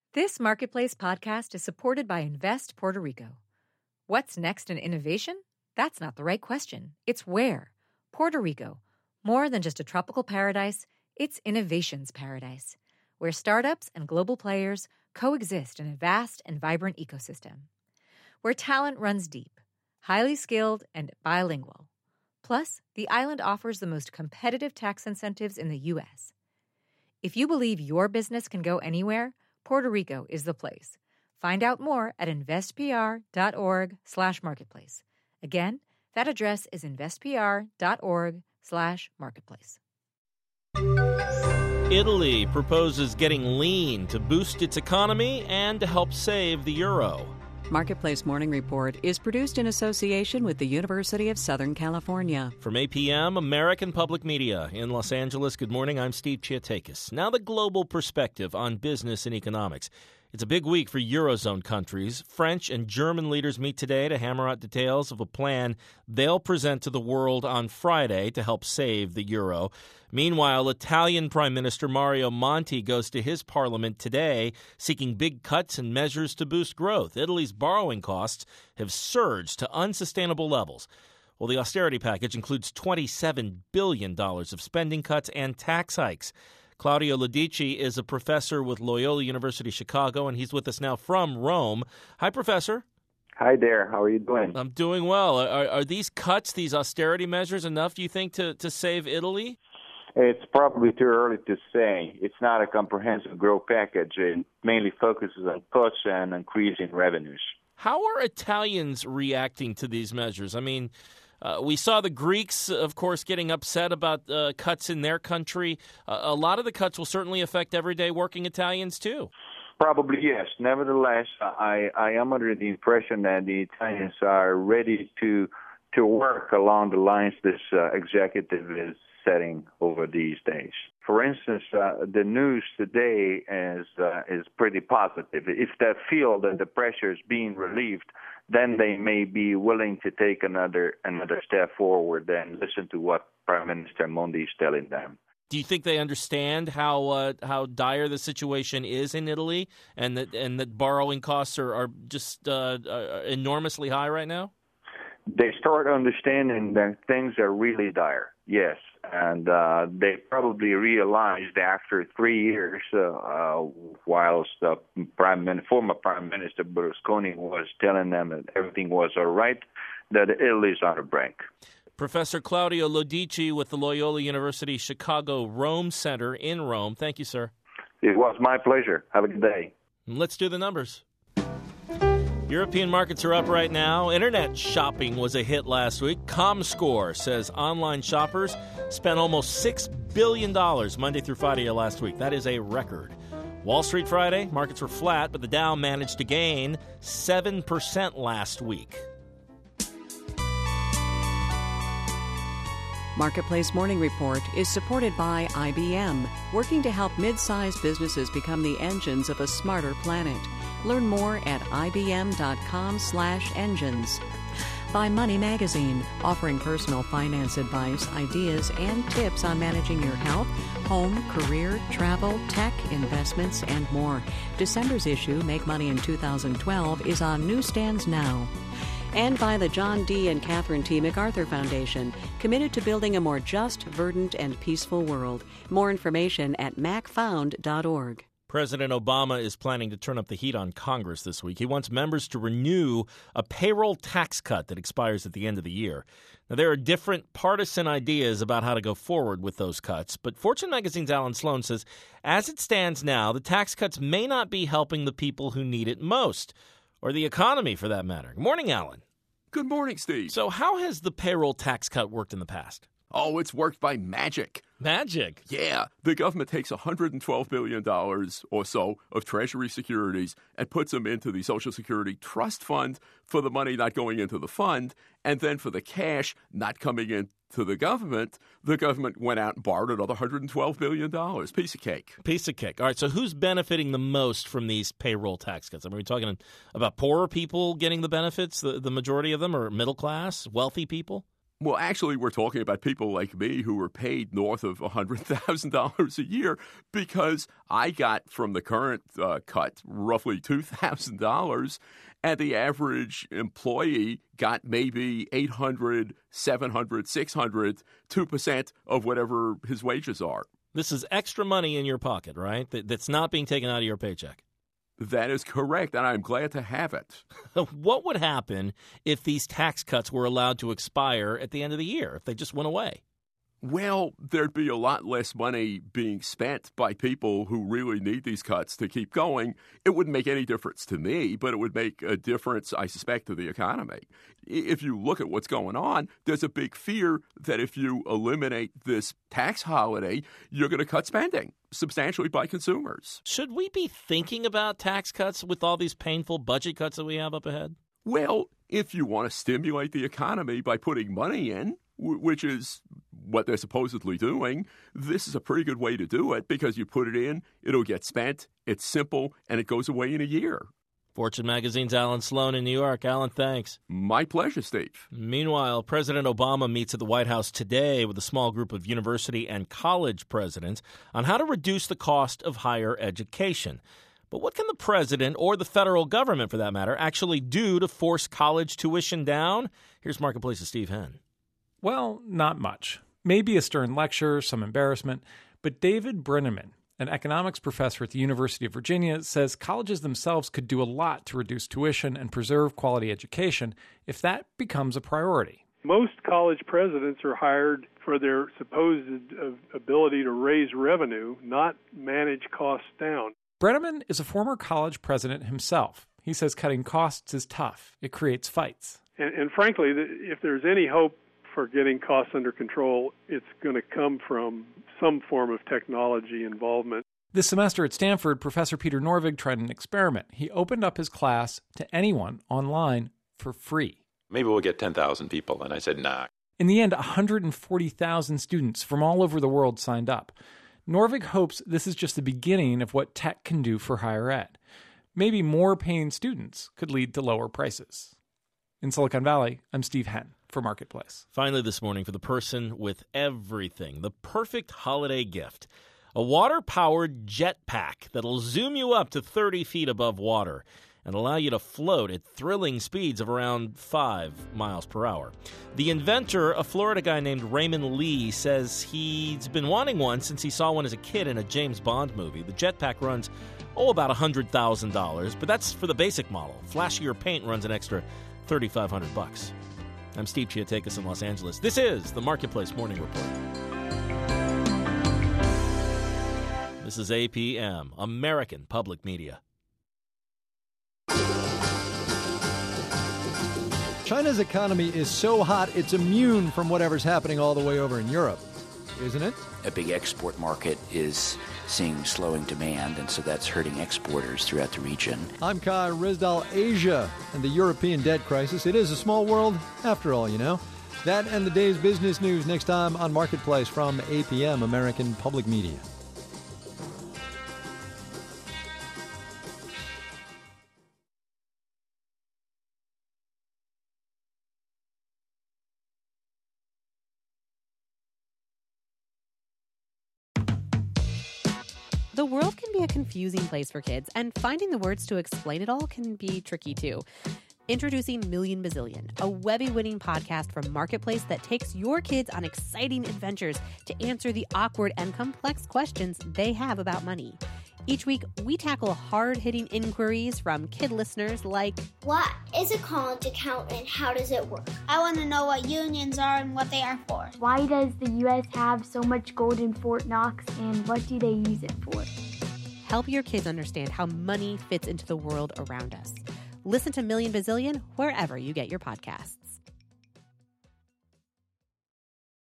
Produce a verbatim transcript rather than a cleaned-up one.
This Marketplace podcast is supported by Invest Puerto Rico. What's next in innovation? That's not the right question. It's where. Puerto Rico. More than just a tropical paradise, it's innovation's paradise, where startups and global players coexist in a vast and vibrant ecosystem. Where talent runs deep, highly skilled, and bilingual. Plus, the island offers the most competitive tax incentives in the U S. If you believe your business can go anywhere, Puerto Rico is the place. Find out more at investpr.org slash marketplace. Again, that address is investpr.org slash marketplace. Italy proposes getting lean to boost its economy and to help save the euro. Marketplace Morning Report is produced in association with the University of Southern California. From A P M, American Public Media in Los Angeles, good morning. I'm Steve Chiatakis. Now the global perspective on business and economics. It's a big week for Eurozone countries. French and German leaders meet today to hammer out details of a plan they'll present to the world on Friday to help save the euro. Meanwhile, Italian Prime Minister Mario Monti goes to his parliament today seeking big cuts and measures to boost growth. Italy's borrowing costs have surged to unsustainable levels. Well, the austerity package includes twenty-seven billion dollars of spending cuts and tax hikes. Claudio Lodici is a professor with Loyola University Chicago, and he's with us now from Rome. Hi, Professor. Hi there. How are you doing? I'm doing well. Are, are these cuts, these austerity measures, enough, do you think, to, to save Italy? It's probably too early to say. It's not a comprehensive growth package. It mainly focuses on cuts and increasing revenues. How are Italians reacting to these measures? I mean, Uh, we saw the Greeks, of course, getting upset about uh, cuts in their country. Uh, a lot of the cuts will certainly affect everyday working Italians, too. Probably, yes. Nevertheless, I, I am under the impression that the Italians are ready to to work along the lines this uh, executive is setting over these days. For instance, uh, the news today is uh, is pretty positive. If they feel that the pressure is being relieved, then they may be willing to take another another step forward and listen to what Prime Minister Monti is telling them. Do you think they understand how uh, how dire the situation is in Italy, and that and that borrowing costs are are just uh, are enormously high right now? They start understanding that things are really dire, yes. And uh, they probably realized after three years, uh, uh, whilst the prime Min- former Prime Minister Berlusconi was telling them that everything was all right, that Italy's on a brink. Professor Claudio Lodici with the Loyola University Chicago Rome Center in Rome. Thank you, sir. It was my pleasure. Have a good day. Let's do the numbers. European markets are up right now. Internet shopping was a hit last week. ComScore says online shoppers spent almost six billion dollars Monday through Friday of last week. That is a record. Wall Street Friday, markets were flat, but the Dow managed to gain seven percent last week. Marketplace Morning Report is supported by I B M, working to help mid-sized businesses become the engines of a smarter planet. Learn more at ibm.com slash engines. By Money Magazine, offering personal finance advice, ideas, and tips on managing your health, home, career, travel, tech, investments, and more. December's issue, Make Money in two thousand twelve, is on newsstands now. And by the John D. and Catherine T. MacArthur Foundation, committed to building a more just, verdant, and peaceful world. More information at mac found dot org. President Obama is planning to turn up the heat on Congress this week. He wants members to renew a payroll tax cut that expires at the end of the year. Now, there are different partisan ideas about how to go forward with those cuts, but Fortune Magazine's Alan Sloan says, as it stands now, the tax cuts may not be helping the people who need it most, or the economy for that matter. Good morning, Alan. Good morning, Steve. So how has the payroll tax cut worked in the past? Oh, it's worked by magic. Magic? Yeah. The government takes one hundred twelve billion dollars or so of Treasury securities and puts them into the Social Security Trust Fund for the money not going into the fund, and then for the cash not coming into the government, the government went out and borrowed another one hundred twelve billion dollars. Piece of cake. Piece of cake. All right, so who's benefiting the most from these payroll tax cuts? I mean, are we talking about poorer people getting the benefits, the, the majority of them, or middle class, wealthy people? Well, actually, we're talking about people like me who were paid north of one hundred thousand dollars a year because I got from the current uh, cut roughly two thousand dollars, and the average employee got maybe eight hundred dollars, seven hundred dollars, six hundred dollars, two percent of whatever his wages are. This is extra money in your pocket, right? That, that's not being taken out of your paycheck. That is correct, and I'm glad to have it. What would happen if these tax cuts were allowed to expire at the end of the year, if they just went away? Well, there'd be a lot less money being spent by people who really need these cuts to keep going. It wouldn't make any difference to me, but it would make a difference, I suspect, to the economy. If you look at what's going on, there's a big fear that if you eliminate this tax holiday, you're going to cut spending substantially by consumers. Should we be thinking about tax cuts with all these painful budget cuts that we have up ahead? Well, if you want to stimulate the economy by putting money in, which is what they're supposedly doing, this is a pretty good way to do it because you put it in, it'll get spent, it's simple, and it goes away in a year. Fortune Magazine's Alan Sloan in New York. Alan, thanks. My pleasure, Steve. Meanwhile, President Obama meets at the White House today with a small group of university and college presidents on how to reduce the cost of higher education. But what can the president, or the federal government for that matter, actually do to force college tuition down? Here's Marketplace's Steve Henn. Well, not much. Maybe a stern lecture, some embarrassment. But David Brenneman, an economics professor at the University of Virginia, says colleges themselves could do a lot to reduce tuition and preserve quality education if that becomes a priority. Most college presidents are hired for their supposed ability to raise revenue, not manage costs down. Brenneman is a former college president himself. He says cutting costs is tough. It creates fights. And, and frankly, if there's any hope for getting costs under control, it's going to come from some form of technology involvement. This semester at Stanford, Professor Peter Norvig tried an experiment. He opened up his class to anyone online for free. Maybe we'll get ten thousand people. And I said, nah. In the end, one hundred forty thousand students from all over the world signed up. Norvig hopes this is just the beginning of what tech can do for higher ed. Maybe more paying students could lead to lower prices. In Silicon Valley, I'm Steve Henn for Marketplace. Finally this morning, for the person with everything, the perfect holiday gift. A water-powered jetpack that'll zoom you up to thirty feet above water and allow you to float at thrilling speeds of around five miles per hour. The inventor, a Florida guy named Raymond Lee, says he's been wanting one since he saw one as a kid in a James Bond movie. The jetpack runs, oh, about one hundred thousand dollars, but that's for the basic model. Flashier paint runs an extra thirty-five hundred bucks. I'm Steve Chiatakis in Los Angeles. This is the Marketplace Morning Report. This is A P M, American Public Media. China's economy is so hot it's immune from whatever's happening all the way over in Europe, isn't it? A big export market is seeing slowing demand, and so that's hurting exporters throughout the region. I'm Kai Rizdal. Asia and the European debt crisis. It is a small world, after all, you know. That and the day's business news next time on Marketplace from A P M, American Public Media. The world can be a confusing place for kids, and finding the words to explain it all can be tricky too. Introducing Million Bazillion, a Webby-winning podcast from Marketplace that takes your kids on exciting adventures to answer the awkward and complex questions they have about money. Each week, we tackle hard-hitting inquiries from kid listeners like, what is a college account and how does it work? I want to know what unions are and what they are for. Why does the U S have so much gold in Fort Knox and what do they use it for? Help your kids understand how money fits into the world around us. Listen to Million Bazillion wherever you get your podcasts.